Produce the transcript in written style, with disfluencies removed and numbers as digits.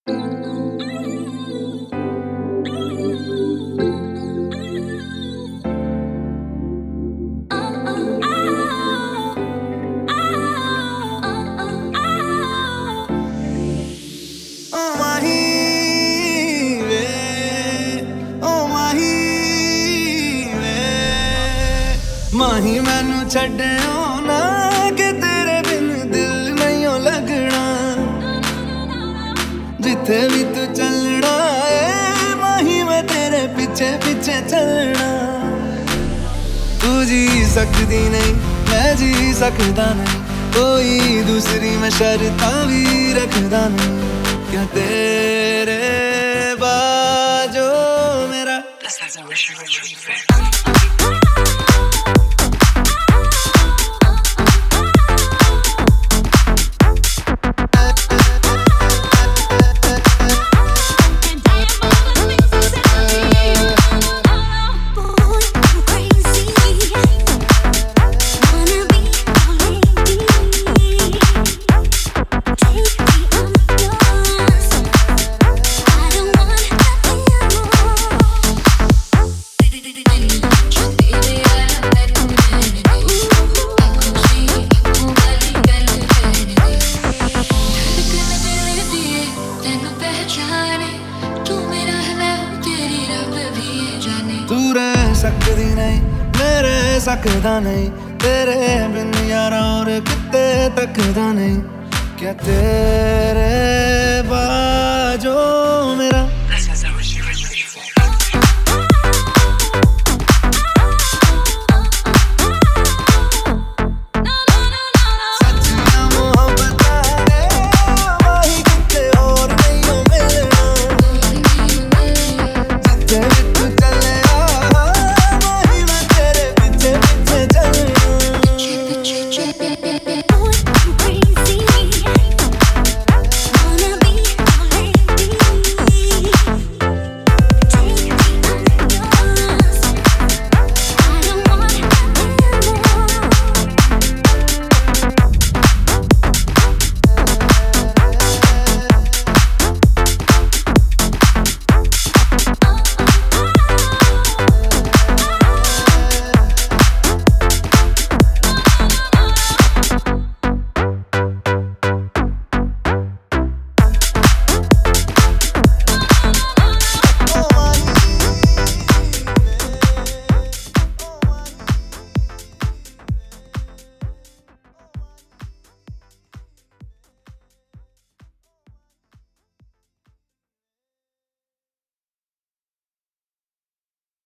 माही मैनू छड्डियो ना कि तेरे बिन दिल नहीं लगना। जिथे भी तू चलना है माही मैं तेरे पीछे पीछे चलना। तू जी सकती नहीं मैं जी सकता नहीं, कोई दूसरी मैं शर्तां भी रखदा नहीं। क्या तेरे बाजो मेरा सकती नहीं मेरे सकदा नहीं, तेरे बिन यारा और किते तकदा नहीं। क्या तेरे बाजो